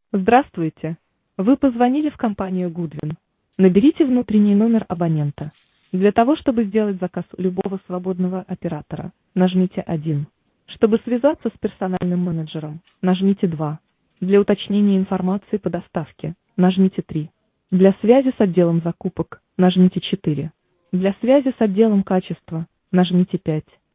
Здравствуйте. Вы позвонили в компанию Goodwin. Наберите внутренний номер абонента. Для того, чтобы сделать заказ у любого свободного оператора, нажмите 1. Чтобы связаться с персональным менеджером, нажмите 2. Для уточнения информации по доставке, нажмите 3. Для связи с отделом закупок, нажмите 4. Для связи с отделом качества, нажмите 5.